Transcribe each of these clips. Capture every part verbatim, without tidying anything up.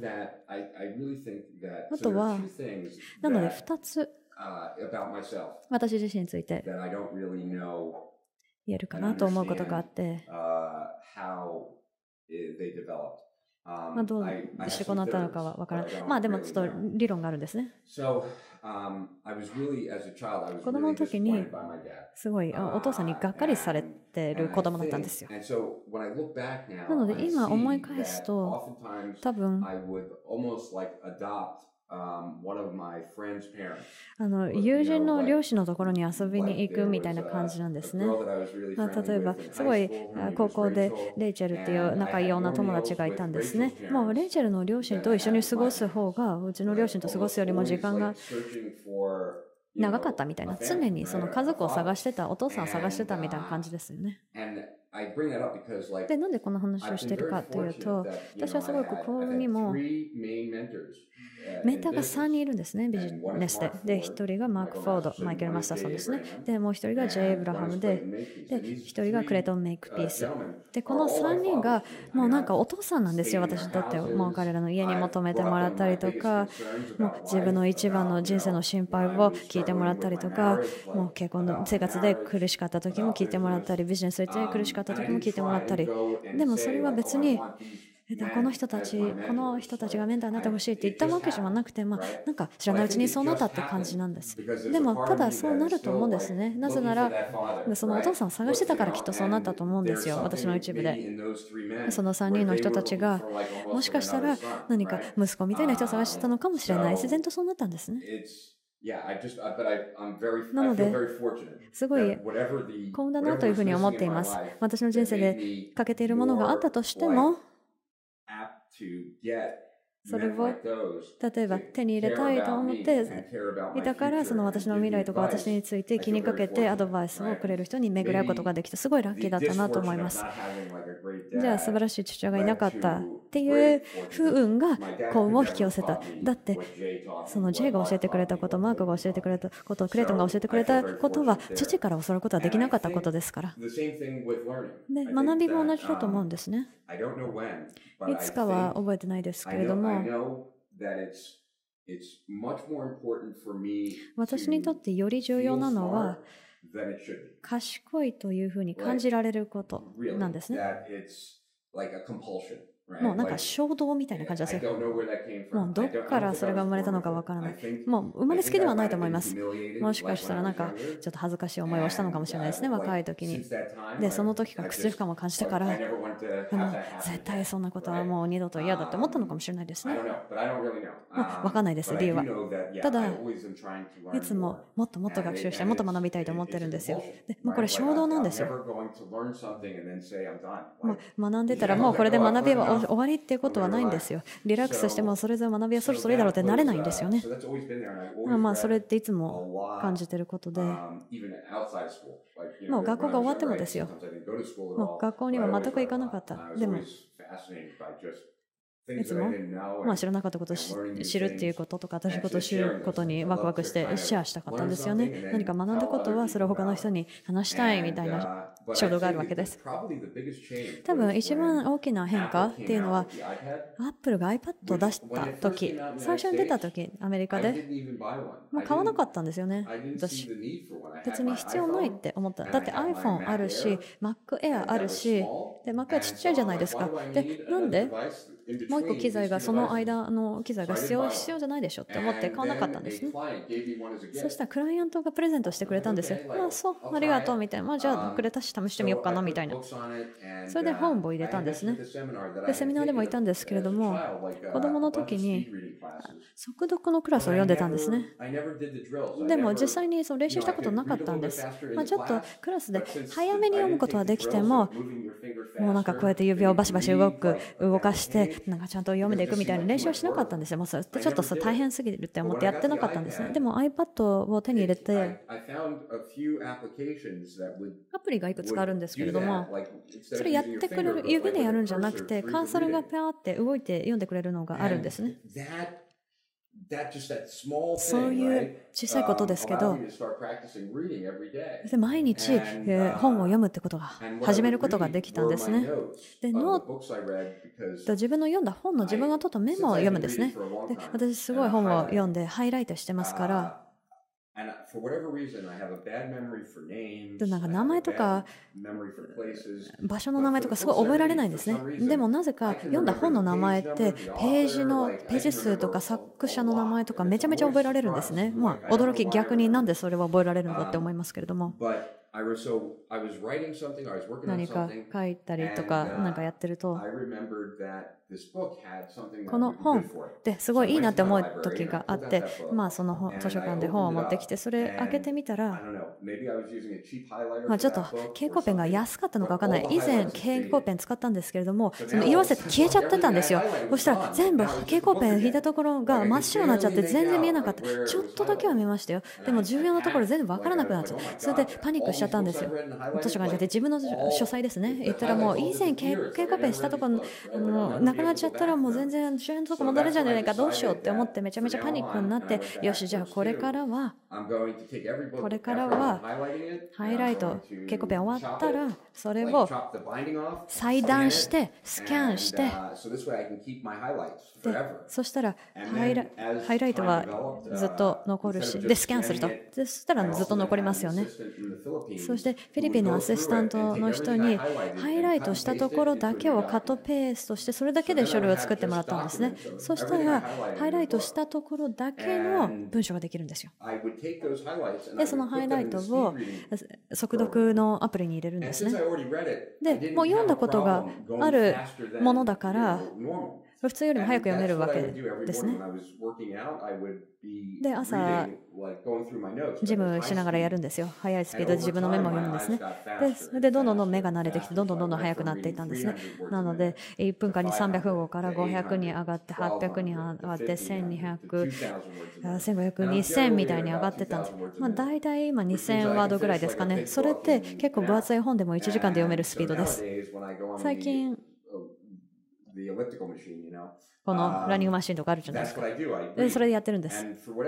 that I, I really think that あ so と there は are two things なので that ふたつ uh, about myself 私自身について that I don't really know 言えるかなと思うことがあって、 uh, how eh, they developed. まあ、 Um, どう I, I し have てこう some なったのか theories, はわから but な I い。 don't まあでも really ちょっと know. 理論があるんですね。 So um, I was really, as a child, I was 子供 really の時に disappointed by my dad. すごいあお父さんにがっかりされてる And 子 I 供だったん think- ですよ。 and so when I look back now, なので I 今思い see 返す that と oftentimes 多分 I would almost like adopt あの友人の両親のところに遊びに行くみたいな感じなんですね。まあ、例えばすごい高校でレイチェルっていう仲いい女友達がいたんですね。もうレイチェルの両親と一緒に過ごす方がうちの両親と過ごすよりも時間が長かったみたいな、常にその家族を探してた、お父さんを探してたみたいな感じですよね。で、なんでこの話をしているかというと、私はすごくここにもメンターがさんにんいるんですね、ビジネスで。で、ひとりがマーク・フォード、マイケル・マスターソンですね。で、もうひとりがジェイ・エイブラハムで、で、ひとりがクレイトン・メイクピース。で、このさんにんがもうなんかお父さんなんですよ、私にとっては。もう彼らの家に求めてもらったりとか、もう自分の一番の人生の心配を聞いてもらったりとか、もう結婚の生活で苦しかった時も聞いてもらったり、ビジネスで苦しかった時も聞いてもらったり。でもそれは別に、この人たち、この人たちがメンターになってほしいって言ったわけじゃなくて、まあ、なんか知らないうちにそうなったって感じなんです。でも、ただそうなると思うんですね。なぜなら、そのお父さんを探してたからきっとそうなったと思うんですよ、私の一部で。そのさんにんの人たちが、もしかしたら何か息子みたいな人を探してたのかもしれない。自然とそうなったんですね。なので、すごい幸運だなというふうに思っています。私の人生で欠けているものがあったとしても、それを例えば手に入れたいと思っていたから、その私の未来とか私について気にかけてアドバイスをくれる人に巡り合うことができて、すごいラッキーだったなと思います。じゃあ素晴らしい父親がいなかったっていう不運が幸運を引き寄せた。だってその J が教えてくれたこと、マークが教えてくれたこと、クレイトンが教えてくれたことは父から教わることはできなかったことですから。で、学びも同じだと思うんですね。いつかは覚えてないですけれども、私にとってより重要なのは賢いというふうに感じられることなんですね。もうなんか衝動みたいな感じですよ。もうどこからそれが生まれたのかわからない。もう生まれつきではないと思います。もしかしたらなんかちょっと恥ずかしい思いをしたのかもしれないですね、若い時に。で、その時から屈辱感を感じてから、もう絶対そんなことはもう二度と嫌だって思ったのかもしれないですね。わかんないです、理由は。ただ、いつももっともっと学習して、もっと学びたいと思ってるんですよ。でもうこれ衝動なんですよ。もう学んでたらもうこれで学びは終わりっていうことはないんですよ。リラックスしてもそれぞれ学びはそろそろいいだろうってなれないんですよね。まあそれっていつも感じてることで、もう学校が終わってもですよ。もう学校には全く行かなかった。でもいつも、まあ、知らなかったことを知るっていうこととか、新しいことを知ることにワクワクしてシェアしたかったんですよね。何か学んだことはそれを他の人に話したいみたいな衝動があるわけです。多分一番大きな変化っていうのは、アップルが iPad を出した時、最初に出た時、アメリカで、まあ、買わなかったんですよね、私。別に必要ないって思った。だって iPhone あるし、Mac Air あるし、で Mac Air ちっちゃいじゃないですか。で、なんでもう一個機材が、その間の機材が必要、必要じゃないでしょって思って買わなかったんですね。そしたらクライアントがプレゼントしてくれたんですよ。まあそう、ありがとうみたいな。まあじゃあくれたし試してみようかなみたいな。それで本を入れたんですね。で、セミナーでもいたんですけれども、子供の時に速読のクラスを読んでたんですね。でも実際にその練習したことなかったんです。まあちょっとクラスで早めに読むことはできても、もうなんかこうやって指をバシバシ動く、動かして、なんかちゃんと読めていくみたいな練習はしなかったんですよ。もうそれってちょっと大変すぎるって思ってやってなかったんですね。でも iPad を手に入れて、アプリがいくつかあるんですけれども、それやってくれる、指でやるんじゃなくて、カーソルがペアって動いて読んでくれるのがあるんですね。そういう小さいことですけど、毎日本を読むってことが始めることができたんですね。で、ノート、自分の読んだ本の自分が取ったメモを読むんですね。で、私すごい本を読んでハイライトしてますから、でなんか名前とか場所の名前とかすごい覚えられないんですね。でもなぜか読んだ本の名前ってページのページ数とか作者の名前とかめちゃめちゃ覚えられるんですね。まあ驚き、逆になんでそれは覚えられるのかって思いますけれども。 何か書いたりとか何かやってると、この本ってすごいいいなって思う時があって、まあその本図書館で本を持ってきて、それ開けてみたら、まあちょっと蛍光ペンが安かったのか分かんない。以前蛍光ペン使ったんですけれども、その色あせて消えちゃってたんですよ。そしたら全部蛍光ペン引いたところが真っ白になっちゃって全然見えなかった。ちょっとだけは見ましたよ。でも重要なところ全部分からなくなっちゃう。それでパニックしちゃったんですよ。図書館に行って自分の書斎ですね。言ったらもう以前蛍光ペンしたところあのなくなっちゃったらもう全然主演のとこ戻れるじゃないか、どうしようって思ってめちゃめちゃパニックになって、よしじゃあこれからはこれからはハイライト蛍光ペン終わったらそれを裁断してスキャンして、でそしたらハイラハイライトはずっと残るし、でスキャンするとそしたらずっと残りますよね。そしてフィリピンのアシスタントの人にハイライトしたところだけをカットペーストして、それだけで書類を作ってもらったんですね。そしたらハイライトしたところだけの文章ができるんですよ。でそのハイライトを速読のアプリに入れるんですね。でもう読んだことがあるものだから普通よりも早く読めるわけですね。で朝ジムしながらやるんですよ。速いスピードで自分のメモを読むんですね。でそれでどんどんどん目が慣れてきてどんどんどんどん速くなっていったんですね。なのでいっぷんかんにさんびゃくごからごひゃくに上がってはっぴゃくに上がってせんにひゃく、せんごひゃく、にせんみたいに上がってたんです。まあ大体今にせんワードぐらいですかね。それって結構分厚い本でもいちじかんで読めるスピードです。最近このランニングマシンとかあるじゃないですか。でそれでやってるんです。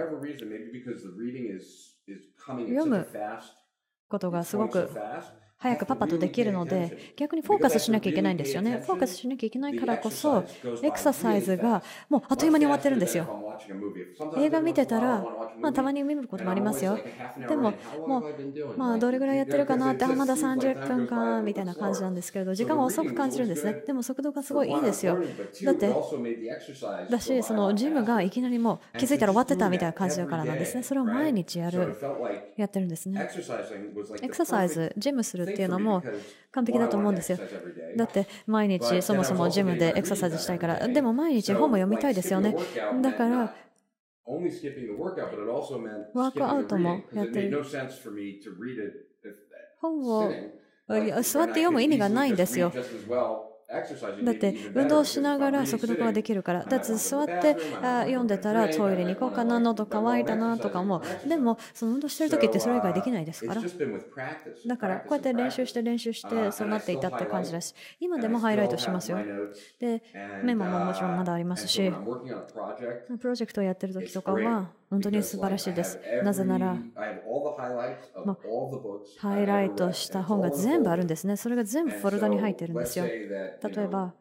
読むことがすごく早くパパとできるので、逆にフォーカスしなきゃいけないんですよね。フォーカスしなきゃいけないからこそ、エクササイズがもうあっという間に終わってるんですよ。映画見てたら、まあ、たまに見ることもありますよ。でも、もう、まあ、どれぐらいやってるかなって、あ、まださんじゅっぷんか、みたいな感じなんですけれど、時間は遅く感じるんですね。でも、速度がすごいいいですよ。だって、だし、そのジムがいきなりもう気づいたら終わってたみたいな感じだからなんですね。それを毎日やる、やってるんですね。エクササイズ、ジムするっていうのも完璧だと思うんですよ。だって毎日そもそもジムでエクササイズしたいから、でも毎日本も読みたいですよね。だからワークアウトもやってる。本を座って読む意味がないんですよ。だって運動しながら速読ができるから。だって座って読んでたらトイレに行こうかな、喉乾いたなとかも、でもその運動してる時ってそれ以外できないですから。だからこうやって練習して練習してそうなっていたって感じだし、今でもハイライトしますよ。でメモももちろんまだありますし、プロジェクトをやってる時とかは本当に素晴らしいです。なぜならハイライトした本が全部あるんですね。それが全部フォルダに入ってるんですよ。例えば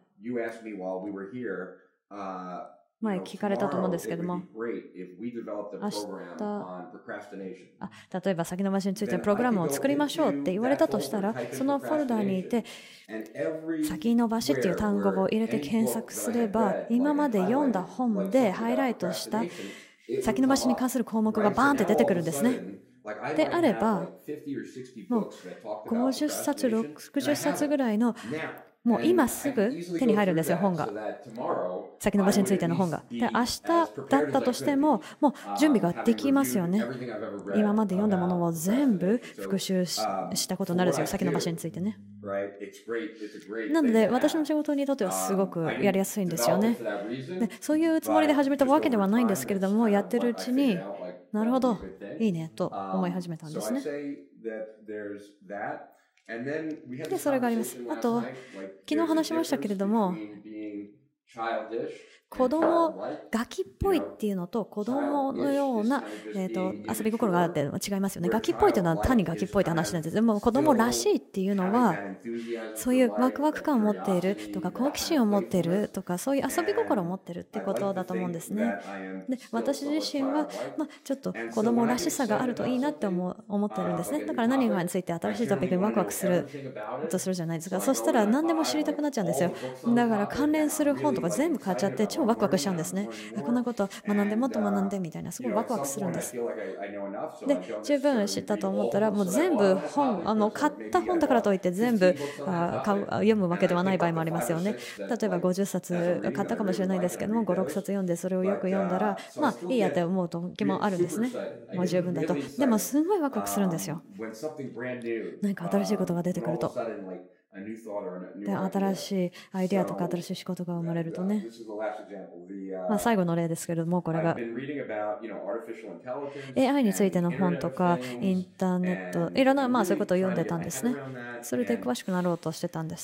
前聞かれたと思うんですけども、明日あ例えば先延ばしについてのプログラムを作りましょうって言われたとしたら、そのフォルダにいて先延ばしっていう単語を入れて検索すれば、今まで読んだ本でハイライトした先延ばしに関する項目がバーンって出てくるんですね。であればもうごじゅっさつろくじゅっさつぐらいのもう今すぐ手に入るんですよ、本が。先延ばしについての本が。で、明日だったとしても、もう準備ができますよね。今まで読んだものを全部復習したことになるんですよ、先延ばしについてね。なので、私の仕事にとってはすごくやりやすいんですよね。で、そういうつもりで始めたわけではないんですけれども、やってるうちに、なるほど、いいねと思い始めたんですね。で、それがあります。あと、昨日話しましたけれども、子供、ガキっぽいっていうのと子供のような、えー、と遊び心があるっていうのは違いますよね。ガキっぽいというのは単にガキっぽいって話なんです。でも子供らしいっていうのは、そういうワクワク感を持っているとか好奇心を持っているとか、そういう遊び心を持っているってことだと思うんですね。で、私自身は、まあ、ちょっと子供らしさがあるといいなって思う思ってるんですね。だから何かについて新しいトピックにワクワクするとするじゃないですか。そしたら何でも知りたくなっちゃうんですよ。だから関連する本とか全部変わっちゃって超ワクワクしちゃうんですね。こんなこと学んでもっと学んでみたいなすごいワクワクするんです。で、十分知ったと思ったらもう全部本、あの買った本だからといって全部あ買う読むわけではない場合もありますよね。例えばごじゅっさつ買ったかもしれないですけども、ご、ろくさつ読んでそれをよく読んだら、まあいいやって思う時もあるんですね。もう十分だと。でもすごいワクワクするんですよ。何か新しいことが出てくると。で、新しいアイデアとか新しい仕事が生まれるとね。まあ、最後の例ですけれども、これが エーアイ についての本とかインターネット、いろんなまあそういうことを読んでたんですね。それで詳しくなろうとしてたんです。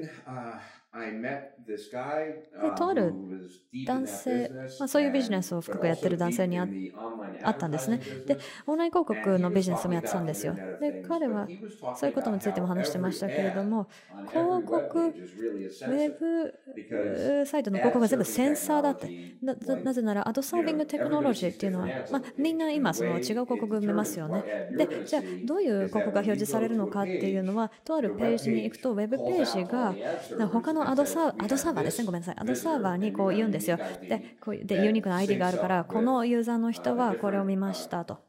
で、とある男性、まあ、そういうビジネスを深くやってる男性に会ったんですね。で、オンライン広告のビジネスもやってたんですよ。で、彼はそういうことについても話してましたけれども、広告、ウェブサイトの広告が全部センサーだって。な, なぜなら、アドサービングテクノロジーっていうのは、まあ、みんな今その違う広告見ますよね。で、じゃあどういう広告が表示されるのかっていうのは、とあるページに行くと、ウェブページが他のアドサー、アドサーバーですね、ごめんなさい。アドサーバーにこう言うんですよ。で、こうでユニークな アイディー があるから、このユーザーの人はこれを見ましたと。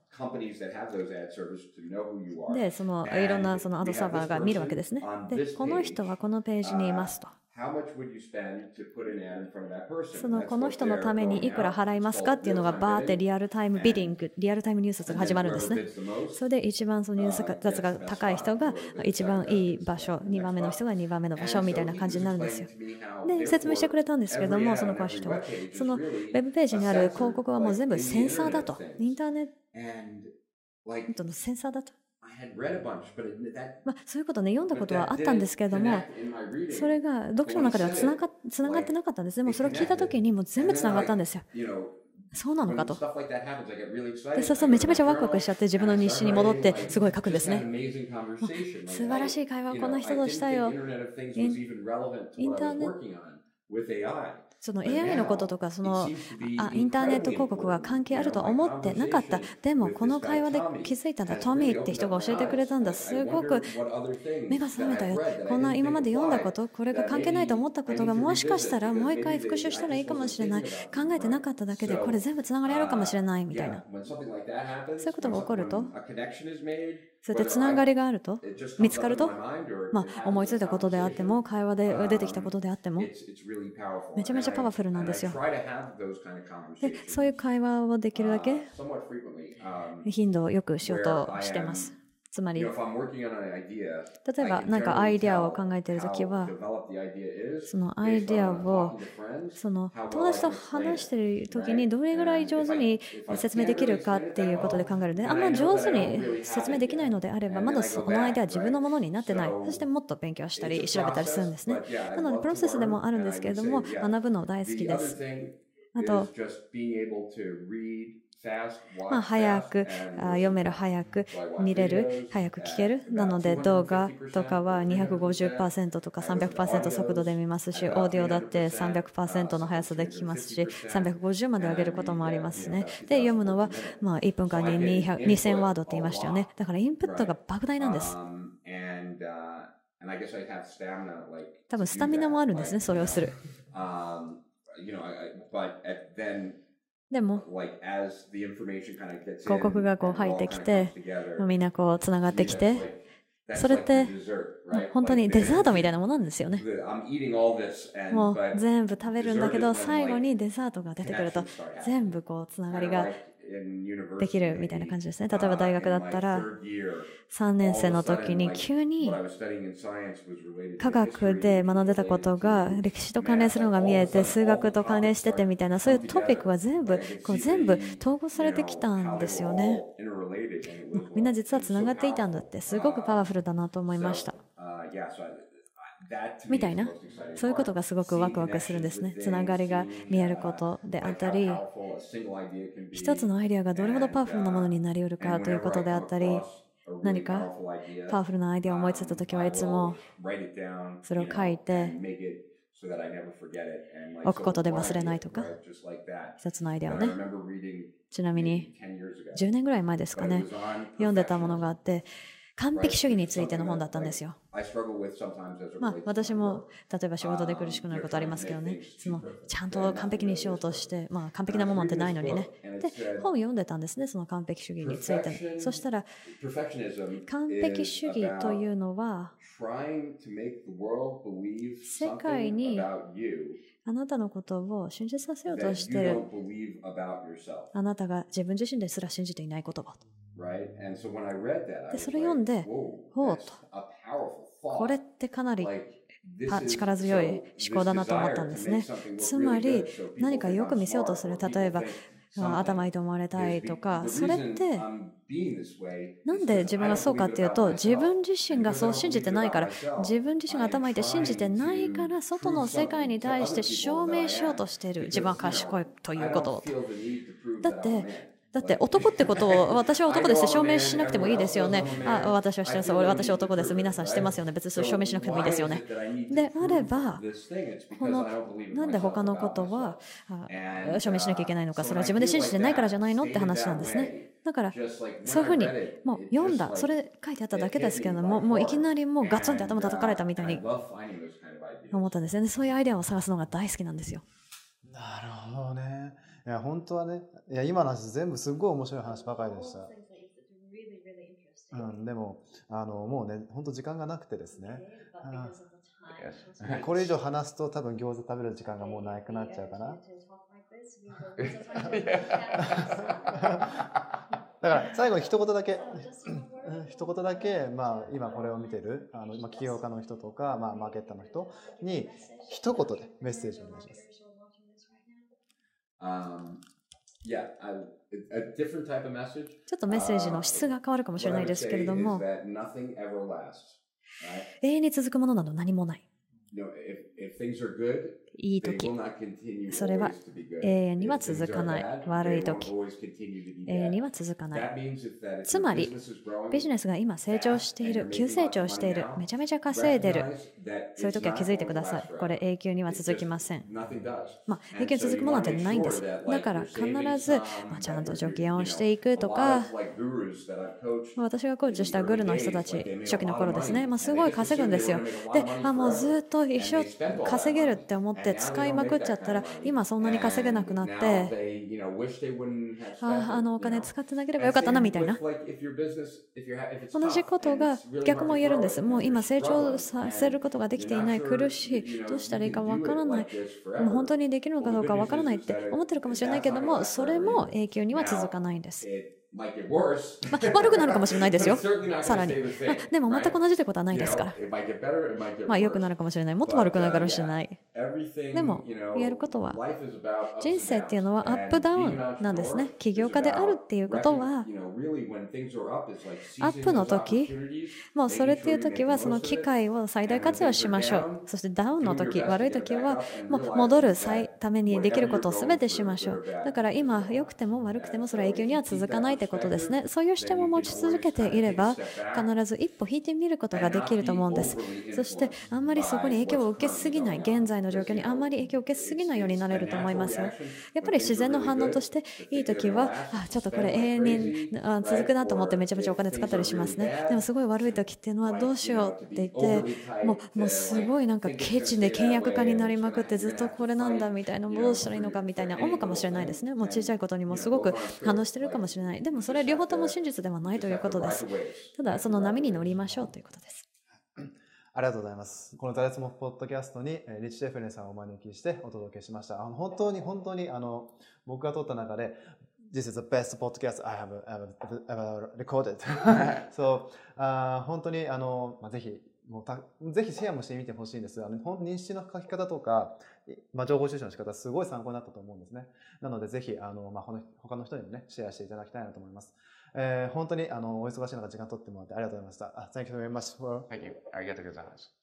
で、そのいろんなそのアドサーバーが見るわけですね。で、この人はこのページにいますと。そのこの人のためにいくら払いますかっていうのがバーってリアルタイムビディング、リアルタイム入札が始まるんですね。それで一番その入札が高い人が一番いい場所、にばんめの人がにばんめの場所みたいな感じになるんですよ。で、説明してくれたんですけども、その人は、そのウェブページにある広告はもう全部センサーだと。インターネットのセンサーだと。まあ、そういうことね、読んだことはあったんですけれども、それが読書の中ではつなが、つながってなかったんです。でもそれを聞いたときにもう全部つながったんですよ。そうなのかと。で、そうそう、めちゃめちゃワクワクしちゃって自分の日誌に戻ってすごい書くんですね。素晴らしい会話をこんな人としたよ。インターネット。その エーアイ のこととかそのあインターネット広告が関係あるとは思ってなかった。でもこの会話で気づいたんだ。トミーって人が教えてくれたんだ。すごく目が覚めたよ。こんな今まで読んだこと、これが関係ないと思ったことがもしかしたらもう一回復習したらいいかもしれない。考えてなかっただけでこれ全部つながりあるかもしれないみたいな。そういうことが起こると、そうやってつながりがあると、見つかると、まあ、思いついたことであっても、会話で出てきたことであっても、めちゃめちゃパワフルなんですよ。で、そういう会話をできるだけ頻度をよくしようとしてます。つまり、例えば何かアイデアを考えているときは、そのアイデアをその友達と話しているときにどれぐらい上手に説明できるかっていうことで考えるので、あんま上手に説明できないのであれば、まだそのアイデアは自分のものになってない。そしてもっと勉強したり調べたりするんですね。なので、プロセスでもあるんですけれども、学ぶの大好きです。あと、まあ、早く読める、早く見れる、早く聞ける。なので動画とかは にひゃくごじゅっパーセント とか さんびゃくパーセント 速度で見ますし、オーディオだって さんびゃくパーセント の速さで聞きますし、さんびゃくごじゅうまで上げることもありますね。で、読むのはまあいっぷんかんににせんワードって言いましたよね。だからインプットが莫大なんです。多分スタミナもあるんですね、それをする。でも、広告がこう入ってきて、みんなこうつながってきて、それって本当にデザートみたいなものなんですよね。もう全部食べるんだけど、最後にデザートが出てくると、全部こうつながりができるみたいな感じですね。例えば大学だったらさんねん生の時に急に科学で学んでたことが歴史と関連するのが見えて、数学と関連しててみたいな、そういうトピックが全部こう全部統合されてきたんですよね。みんな実はつながっていたんだって、すごくパワフルだなと思いました。みたいな、そういうことがすごくワクワクするんですね。つながりが見えることであったり、一つのアイデアがどれほどパワフルなものになりうるかということであったり、何かパワフルなアイデアを思いついたときはいつもそれを書いて置くことで忘れないとか、一つのアイデアをね。ちなみにじゅうねんぐらい前ですかね、読んでたものがあって、 完璧主義についての本だったんですよ。まあ、私も例えば仕事で苦しくなることありますけどね、そのちゃんと完璧にしようとして、まあ、完璧なものなんてないのにね。で、本を読んでたんですね、その完璧主義について。そしたら、完璧主義というのは、世界にあなたのことを信じさせようとしている。あなたが自分自身ですら信じていないことを。で、それ読んで、おおと。これってかなり力強い思考だなと思ったんですね。つまり、何かよく見せようとする。例えば、頭いいと思われたいとか、それってなんで自分がそうかっていうと、自分自身がそう信じてないから、自分自身が頭いいって信じてないから、外の世界に対して証明しようとしている。自分は賢いということを。だってだって男ってことを私は男ですって証明しなくてもいいですよね。あ、私はしてます。俺私は男です。皆さんしてますよね。別にそれ証明しなくてもいいですよね。であれば、このなんで他のことは証明しなきゃいけないのか、それは自分で信じてないからじゃないのって話なんですね。だからそういうふうにもう読んだ、それ書いてあっただけですけれども、もういきなりもうガツンって頭叩かれたみたいに思ったんですよね。そういうアイデアを探すのが大好きなんですよ。 なるほどね。いや本当はね、いや今の話全部すごい面白い話ばかりでした。うん、でもあのもうね本当時間がなくてですね。これ以上話すと多分餃子食べる時間がもうなくなっちゃうかな。だから最後に一言だけ一言だけ、まあ、今これを見てるあの起業家の人とか、まあ、マーケッターの人に一言でメッセージをお願いします。 Um, yeah, a, a different type of message. ちょっとメッセージの質が変わるかもしれないですけれども、永遠に続くものなど何もない。いい時、それは永遠には続かない。悪い時、永遠には続かない。つまり、ビジネスが今成長している、急成長している、めちゃめちゃ稼いでる、そういう時は気づいてください。これ永久には続きません。まあ、永久に続くものなんてないんです。だから必ず、まあ、ちゃんと助言をしていくとか、私がコーチしたグルの人たち、初期の頃ですね、まあ、すごい稼ぐんですよ。で、あ、もうずっと一生稼げるって思って使いまくっちゃったら、今そんなに稼げなくなって、あ、あのお金使ってなければよかったなみたいな。同じことが逆も言えるんです。もう今成長させることができていない、苦しい、どうしたらいいかわからない、もう本当にできるのかどうかわからないって思ってるかもしれないけども、それも永久には続かないんです。まあ、悪くなるかもしれないですよ。さらに。でも全く同じってことはないですから。まあ良くなるかもしれない。もっと悪くなるかもしれない。でも言えることは、人生っていうのはアップダウンなんですね。起業家であるっていうことは、アップの時、もうそれっていう時はその機会を最大活用しましょう。そしてダウンの時、悪い時はもう戻るためにできることを全てしましょう。だから今良くても悪くてもそれは永久には続かないってことですね。そういう視点を持ち続けていれば、必ず一歩引いてみることができると思うんです。そしてあんまりそこに影響を受けすぎない、現在の状況にあんまり影響を受けすぎないようになれると思いますよ。やっぱり自然の反応として、いい時はあちょっとこれ永遠に続くなと思ってめちゃめちゃお金使ったりしますね。でもすごい悪い時っていうのはどうしようって言って、もう、もうすごいなんかケチで倹約家になりまくって、ずっとこれなんだみたいな、どうしたらいいのかみたいな思うかもしれないですね。もう小さいことにもすごく反応してるかもしれない。でもそれ両方とも真実ではないということです。ただその波に乗りましょうということです。 ありがとうございます。このザレツモフポッドキャストにリッチ・シェフネさんをお招きしてお届けしました。あの本当に本当にあの僕が撮った中でThis is the best podcast I have ever, ever recorded. so, あ本当にあの、まあ、ぜひもうたぜひシェアもしてみてほしいんです。あの認識の書き方とか、まあ、情報収集の仕方すごい参考になったと思うんですね。なのでぜひあの、まあ、他の人にもねシェアしていただきたいなと思います。えー、本当にあのお忙しい中時間取ってもらってありがとうございました。Thank you very much for. Thank you. ありがとうございます。